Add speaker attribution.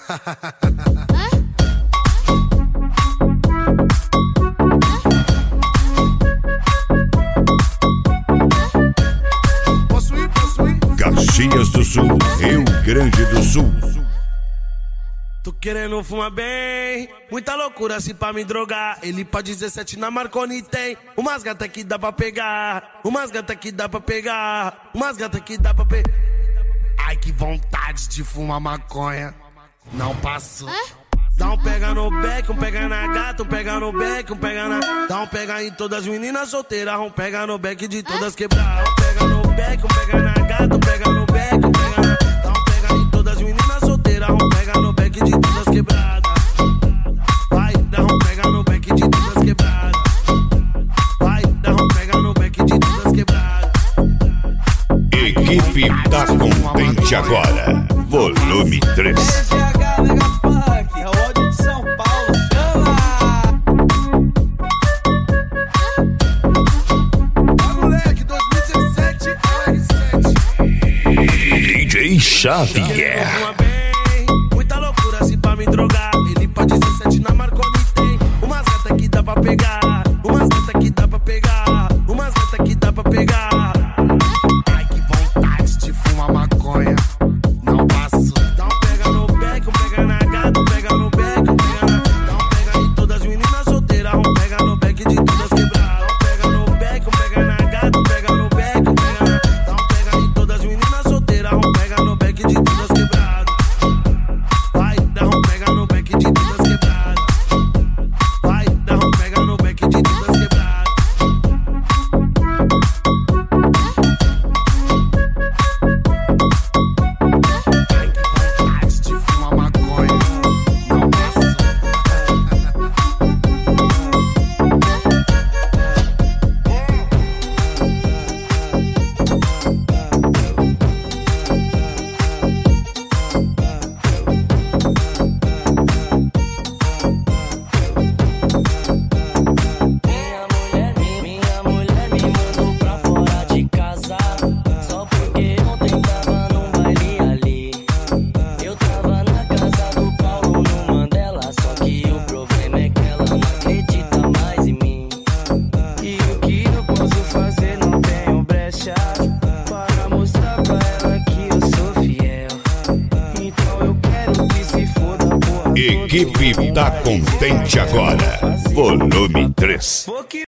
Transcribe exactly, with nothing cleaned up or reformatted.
Speaker 1: Posso ir, posso ir?
Speaker 2: Caxias do Sul, Rio Grande do Sul.
Speaker 1: Tô querendo fumar bem, muita loucura assim pra me drogar. Ele pra dezessete na Marconi tem umas gatas que dá pra pegar, umas gatas que dá pra pegar, umas gatas que dá pra pegar. Ai, que vontade de fumar maconha, não passou. Dá um pega no beck, um pega na gata, um pega no beck, um pega na... Dá um pega em todas as meninas solteiras, um pega no beck de todas quebradas. Um pega no beck, um pega na gata, um pega no beck, um pega na... Dá um pega em todas as meninas solteiras, um pega no beck de todas quebradas. Vai, dá um pega no beck de todas quebradas. Vai, dá um pega no beck de todas quebradas.
Speaker 2: Equipe Tá Contente Agora, volume três.
Speaker 3: É o ódio de São Paulo, chama!
Speaker 1: Vai, moleque, dois mil e dezessete, R sete.
Speaker 2: D J Xavier.
Speaker 1: Muita loucura assim pra me drogar. Ele pra dezessete na Marconi tem umas gatas que dá pra pegar, umas gatas que dá pra pegar, umas gatas que dá pra pegar. Ai, que vontade de fumar maconha, não passo. Dá um pega no beck, um pega na gata, um pega no beck, um pega na... Dá um pega em todas as meninas solteiras, um pega no beck de todas quebradas. Um pega no beck, um pega na gata, um pega no beck, um pega na... Dá um pega em todas as meninas solteiras, um pega no beck de todas quebradas. Vai, dá um pega no beck de todas quebradas. Vai, dá um pega no beck de todas quebradas. Ai, que vontade de fumar maconha, não passa.
Speaker 4: Minha mulher, minha mulher me mandou pra fora de casa, só porque ontem tava num baile ali. Eu tava na casa do Paulo no Mandela, só que o problema é que ela não acredita mais em mim.
Speaker 3: E o que eu posso fazer? Não tenho brecha para mostrar pra ela que eu sou fiel. Então eu quero que se foda, porra.
Speaker 2: Equipe Tá Contente Agora, volume três.
Speaker 3: Vou que